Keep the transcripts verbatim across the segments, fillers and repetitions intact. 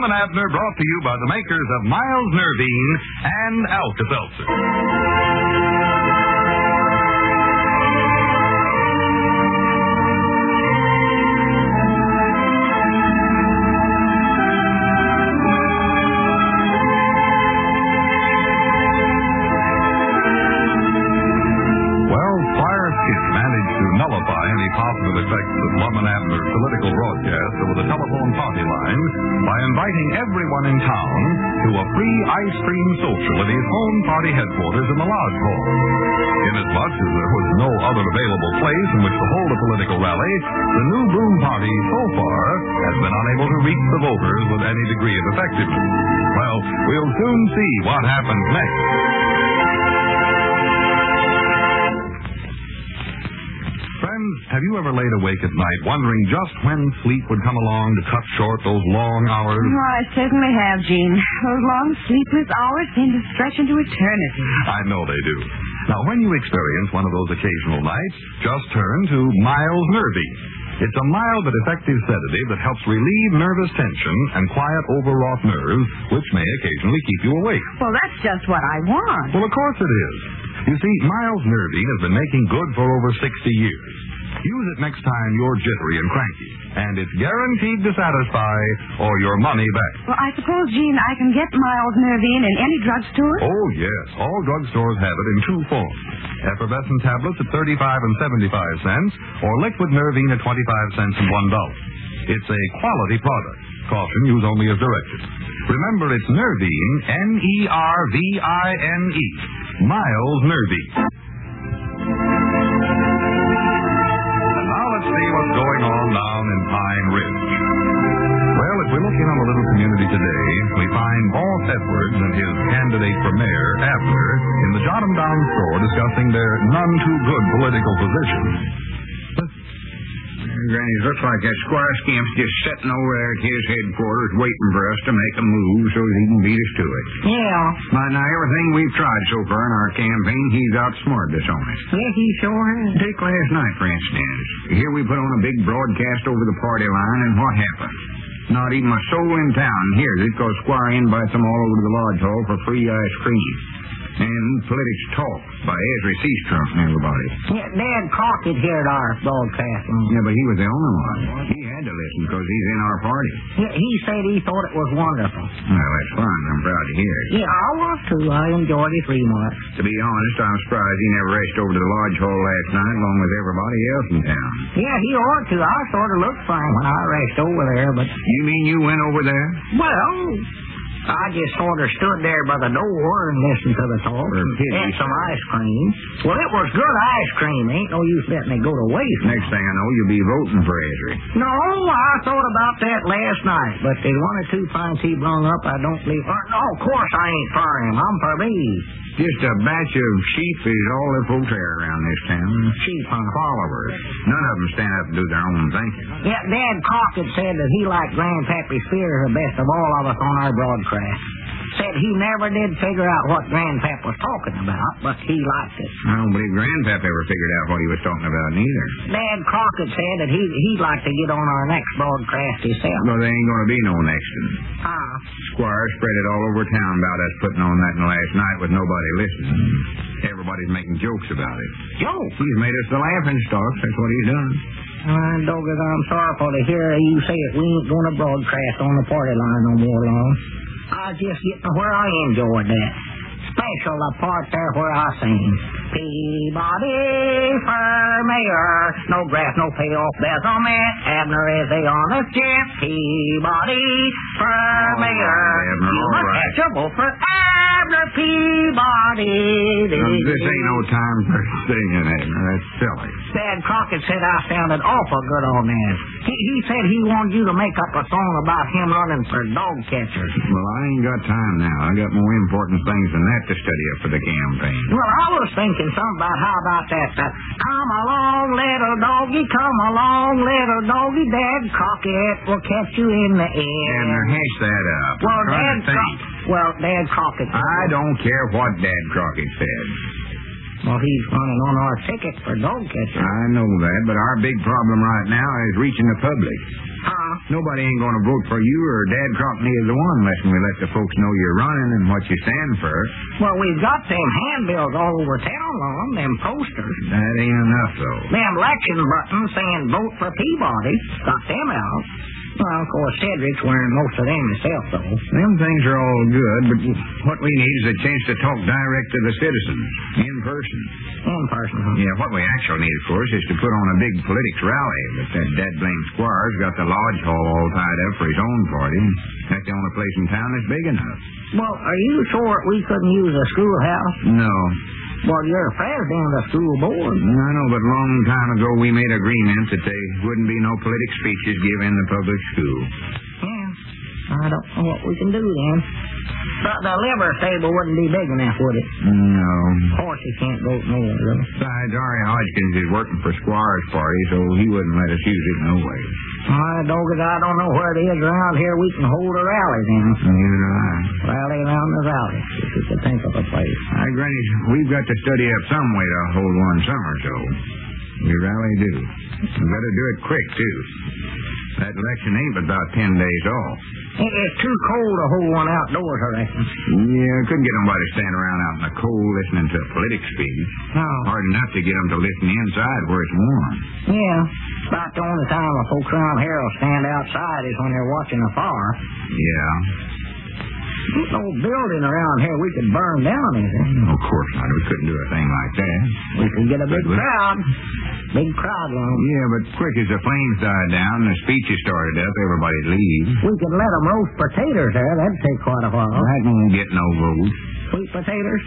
and Abner, brought to you by the makers of Miles Nervine and Alka-Seltzer. Nullify any positive effects of Lum and Abner's political broadcast over the telephone party line by inviting everyone in town to a free ice cream social at his home party headquarters in the Lodge Hall. Inasmuch as there was no other available place in which to hold a political rally, the new Boom Party so far has been unable to reach the voters with any degree of effectiveness. Well, we'll soon see what happens next. Have you ever laid awake at night wondering just when sleep would come along to cut short those long hours? Oh, I certainly have, Gene. Those long sleepless hours seem to stretch into eternity. I know they do. Now, when you experience one of those occasional nights, just turn to Miles Nervine. It's a mild but effective sedative that helps relieve nervous tension and quiet overwrought nerves, which may occasionally keep you awake. Well, that's just what I want. Well, of course it is. You see, Miles Nervine has been making good for over sixty years. Use it next time you're jittery and cranky, and it's guaranteed to satisfy or your money back. Well, I suppose, Gene, I can get Miles Nervine in any drugstore? Oh, yes. All drugstores have it in two forms. Effervescent tablets at thirty-five and seventy-five cents, or liquid Nervine at twenty-five cents and one dollar. It's a quality product. Caution, use only as directed. Remember, it's Nervine, N E R V I N E. Miles Nervine. Let's see what's going on down in Pine Ridge. Well, if we look in on the little community today, we find Boss Edwards and his candidate for mayor, Abner, in the Jot 'em Down store discussing their none-too-good political positions. Granny, looks like that Squire Skimp's just sitting over there at his headquarters waiting for us to make a move so that he can beat us to it. Yeah. But now, everything we've tried so far in our campaign, he's outsmarted us on it. Yeah, he sure has. Take last night, for instance. Here we put on a big broadcast over the party line, and what happened? Not even a soul in town hears it because Squire invites them all over to the lodge hall for free ice cream. And politics talk by Ezra Seastrunk and everybody. Yeah, Dad Crockett heard our broadcast. Yeah, but he was the only one. He had to listen because he's in our party. Yeah, he said he thought it was wonderful. Well, that's fine. I'm proud to hear it. Yeah, I was too. I enjoyed his remarks. To be honest, I'm surprised he never raced over to the lodge hall last night along with everybody else in town. Yeah, he ought to. I sort of looked for him when I raced over there, but... You mean you went over there? Well... I just sort of stood there by the door and listened to the talk and ate some ice cream. Well, it was good ice cream. Ain't no use letting it go to waste. Next thing I know, you'll be voting for Ezra. No, I thought about that last night, but the one or two pints he brung up, I don't believe... Uh, no, of course I ain't for him. I'm for me. Just a batch of sheep is all the folks are around this town. Sheep, huh? Followers. None of them stand up and do their own thinking. Yeah, Dad Crockett said that he liked Grandpappy Spears the best of all of us on our broadcast. Said he never did figure out what Grandpap was talking about, but he liked it. I don't believe Grandpap ever figured out what he was talking about, neither. Dad Crockett said that he, he'd like to get on our next broadcast himself. Well, there ain't going to be no next one. Ah. Squire spread it all over town about us putting on that last night with nobody listening. Everybody's making jokes about it. Jokes? He's made us the laughing stocks. That's what he's done. Uh, doggone, I'm sorrowful to hear you say that we ain't going to broadcast on the party line no more long. I was just getting where I enjoyed that. Special the part there where I sing. Peabody for mayor. No graft, no payoff bezelment. Abner is the honest Jeff. Peabody for all mayor. Right, Abner, you all must right. have to vote for Abner Peabody. Um, this ain't no time for singing, Abner. That's silly. Dad Crockett said I sounded awful good on that. He, he said he wanted you to make up a song about him running for dog catcher. Well, I ain't got time now. I got more important things than that to study up for the campaign. Well, I was thinking something about how about that. Uh, come along, little doggy, come along, little doggy. Dad Crockett will catch you in the air. Abner, hash that up. Well, I'm trying Dad to think. Crockett. Well, Dad Crockett. I don't care what Dad Crockett said. Well, he's running on our ticket for dog catcher. I know that, but our big problem right now is reaching the public. Huh? Nobody ain't going to vote for you or Dad Crockney is the one unless we let the folks know you're running and what you stand for. Well, we've got them handbills all over town on them, them posters. That ain't enough, though. Them election buttons saying vote for Peabody. Got them out. Well, of course, Cedric's wearing most of them himself, though. Them things are all good, but what we need is a chance to talk direct to the citizens, in person. In person, huh? Yeah, what we actually need, of course, is to put on a big politics rally. But that dead-blame Squire's got the lodge hall all tied up for his own party. That's the only place in town that's big enough. Well, are you sure we couldn't use a schoolhouse? No. Well, you're president of the school board. I know, but a long time ago we made agreement that there wouldn't be no politic speeches given in the public school. Yeah, I don't know what we can do then. But the liver stable wouldn't be big enough, would it? No. Horses can't vote nowhere, though. Besides, Ari Hodgkins is working for Squire's party, so he wouldn't let us use it no way. My dog it, I don't know where it is around here we can hold a rally then. Neither do I. Rally around the valley, if we could think of a place. Hi, Granny, we've got to study up some way to hold one summer, so we rally do. We better do it quick, too. That election ain't but about ten days off. It is too cold to hold one outdoors, I reckon. Yeah, couldn't get nobody to stand around out in the cold listening to a politics speech. No. Hard enough to get them to listen inside where it's warm. Yeah. About the only time the folks around here will stand outside is when they're watching a fire. Yeah. There's no building around here we could burn down, is there? Of course not. We couldn't do a thing like that. We could get a big But we- crowd. Big crowd, you know. Yeah, but quick as the flames died down and the speeches started up, everybody'd leave. We could let them roast potatoes there. That'd take quite a while. That won't get no votes. Sweet potatoes?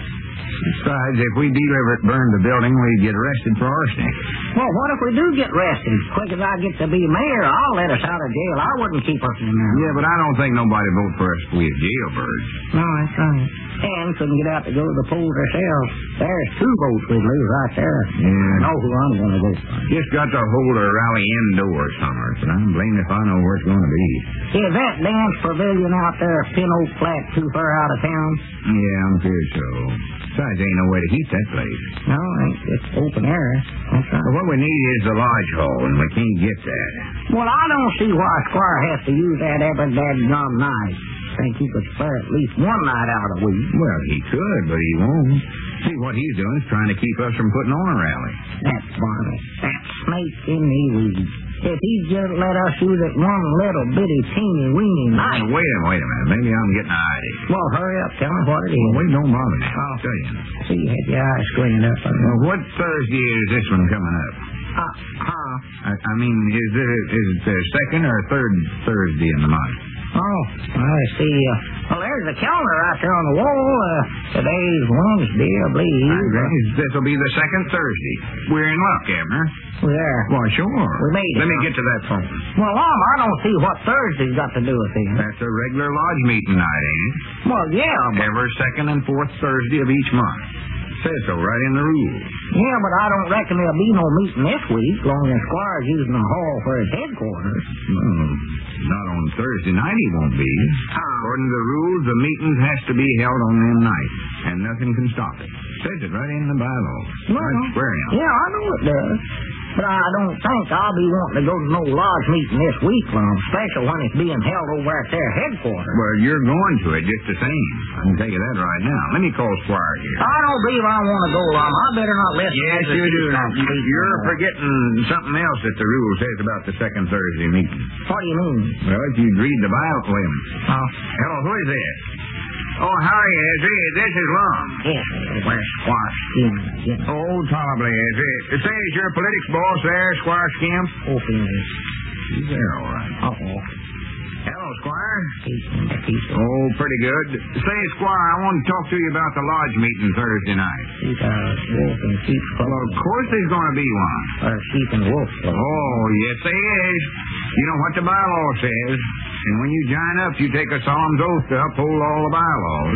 Besides, if we deliberate burned the building, we'd get arrested for arsenic. Well, what if we do get arrested? Quick as I get to be mayor, I'll let us out of jail. I wouldn't keep us in there. Yeah, but I don't think nobody vote for us if we jailbirds. No, that's right. And couldn't get out to go to the polls ourselves. There's two votes we'd lose right there. Yeah. I know who I'm going to vote for. Just got to hold a rally indoors somewhere, but I'm blamed if I know where it's going to be. Is that dance pavilion out there, Pin Oak Flat, too far out of town? Yeah, I'm feared so. Besides, there ain't no way to heat that place. No, ain't. It's open air. That's right. But what we need is the lodge hall, and we can't get that. Well, I don't see why Squire has to use that every dadgum night. Think he could spare at least one night out a week. Well, he could, but he won't. See, what he's doing is trying to keep us from putting on a rally. That's funny. That snake in me weed. If he'd just let us use it one little bitty teeny weeny night. Now, wait a wait a minute. Maybe I'm getting an idea. Well, hurry up. Tell me what it is. Well, wait, don't bother me. Oh. I'll tell you. See, you had your eyes squinted up. Well, what Thursday is this one coming up? Uh, huh? I, I mean, is it, is it the second or third Thursday in the month? Oh, I see. Uh, well, there's the calendar out there on the wall. Uh, today's Wednesday, I believe. This will be the second Thursday. We're in luck, Abner. There. Why, sure. We made it. Let me get to that phone. Well, Mom, I don't see what Thursday's got to do with it. That's a regular lodge meeting night, ain't it? Well, yeah, but... Every second and fourth Thursday of each month. Says so right in the rules. Yeah, but I don't reckon there'll be no meeting this week, long as Squire's using the hall for his headquarters. Hmm. Not on Thursday night he won't be. According to the rules, the meetings has to be held on them nights, and nothing can stop it. Says it right in the bylaws. Well, Right square in. yeah, I know it does. But I don't think I'll be wanting to go to no lodge meeting this week, Lum, especially when it's being held over at their headquarters. Well, you're going to it just the same. I can tell you that right now. Let me call Squire here. I don't believe I want to go, Lum. I better not listen. Yes, to you do. this Now, speech you're anymore. forgetting something else that the rule says about the second Thursday meeting. What do you mean? Well, if you'd read the Bible, wait a minute. Oh, Hello, who is this? Oh, howdy, Ezra. This is Lum. yes, where's Squire Skim? Yes. Oh, probably, Ezra. Say, is your politics boss there, Squire Skimp? Open it. He's there, all right. Uh-oh. Hello, Squire. He's in the piece of... Oh, pretty good. Say, Squire, I want to talk to you about the lodge meeting Thursday night. He's a wolf and sheep Well, club. of course there's going to be one. Or sheep and wolf club. Oh, yes, there is. You know what the bylaw says. And when you join up, you take a solemn oath to uphold all the bylaws.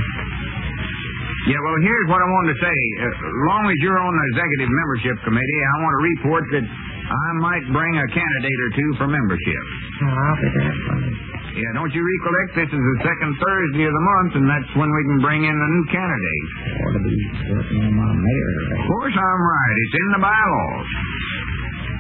Yeah, well, here's what I wanted to say. Uh, as long as you're on the executive membership committee, I want to report that I might bring a candidate or two for membership. Oh, I'll be there for you. Yeah, don't you recollect this is the second Thursday of the month, and that's when we can bring in a new candidate. Ought to be working on my mayor. Of course I'm right. It's in the bylaws.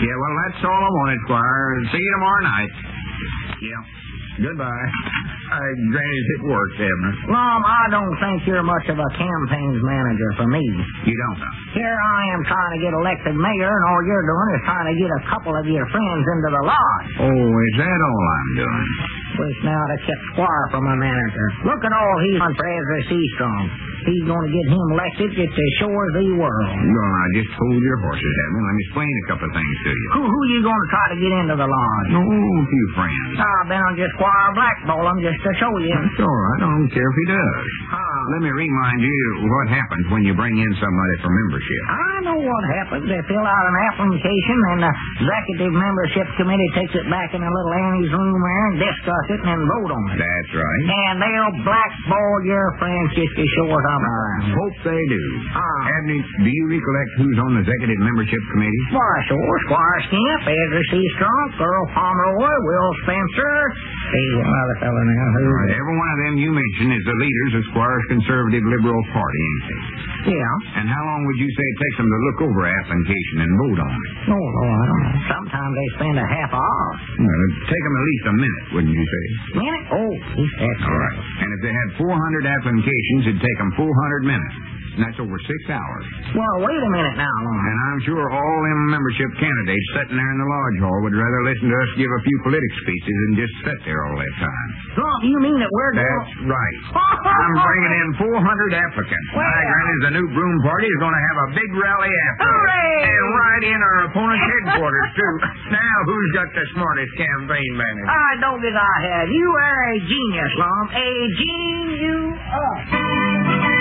Yeah, well, that's all I wanted, Squire. See you tomorrow night. Yeah. Goodbye. Uh, Granny's it works, Abner. Lum, I don't think you're much of a campaigns manager for me. You don't know? Here I am trying to get elected mayor, and all you're doing is trying to get a couple of your friends into the lodge. Oh, is that all I'm doing? Wish now to keep Squire for my manager. Look at all he's done for Ezra Seastrong. He's going to get him elected just as sure as the world. Well, now, just hold your horses, Abner. Let me explain a couple of things to you. Who, who you going to try to get into the lodge? Oh, a few friends. I've been on just Squire blackball him just to show you. That's all right. I don't care if he does. Huh. Let me remind you what happens when you bring in somebody for membership. I know what happens. They fill out an application, and the executive membership committee takes it back in a little Annie's room there and discuss it and then vote on it. That's right. And they'll blackball your friends just as sure as I'm around. Hope they do. Ah. Abney, do you recollect who's on the executive membership committee? Why, sure. Squire Skimp, Ezra Seastrong, Earl Pomeroy, Will Spencer. See, one other fellow now. Who? Right. Every one of them you mentioned is the leaders of Squire's conservative liberal party, ain't they? Yeah. And how long would you say it takes them to look over an application and vote on it? Oh, oh, I don't know. Sometimes they spend a half hour. Well, it'd take them at least a minute, wouldn't you say? Minute? Oh, that's All right. And if they had four hundred applications, it'd take them four hundred minutes. And that's over six hours. Well, wait a minute now, Lon. And I'm sure all them membership candidates sitting there in the lodge hall would rather listen to us give a few political speeches than just sit there all that time. Lon, you mean that we're going... That's right. I'm bringing in four hundred applicants. Well. My granny's the new Broom Party is going to have a big rally after. Hooray! And right in our opponent's headquarters, too. Now, who's got the smartest campaign manager? I don't think I have. You are a genius, Lon. A genius.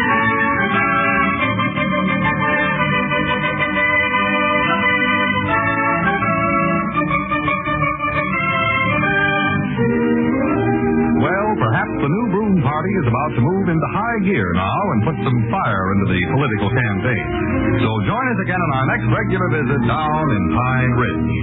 Well, perhaps the new Broom Party is about to move into high gear now and put some fire into the political campaign. So join us again on our next regular visit down in Pine Ridge.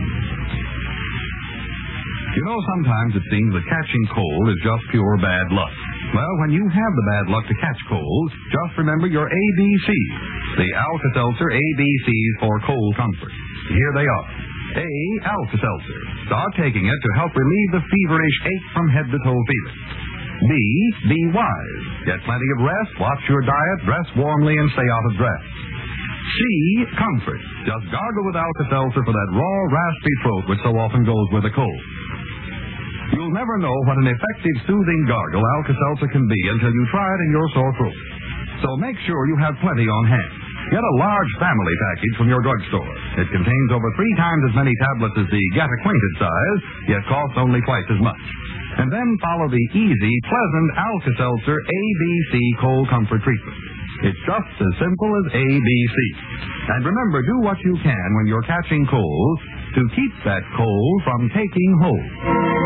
You know, sometimes it seems that catching cold is just pure bad luck. Well, when you have the bad luck to catch colds, just remember your A B Cs, the Alka-Seltzer A B Cs for cold comfort. Here they are. A, Alka-Seltzer. Start taking it to help relieve the feverish ache from head to toe feeling. B, be wise. Get plenty of rest, watch your diet, dress warmly, and stay out of dress. C, comfort. Just gargle with Alka-Seltzer for that raw, raspy throat which so often goes with a cold. You'll never know what an effective soothing gargle Alka-Seltzer can be until you try it in your sore throat. So make sure you have plenty on hand. Get a large family package from your drugstore. It contains over three times as many tablets as the Get Acquainted size, yet costs only twice as much. And then follow the easy, pleasant Alka-Seltzer A B C cold comfort treatment. It's just as simple as A B C. And remember, do what you can when you're catching colds to keep that cold from taking hold.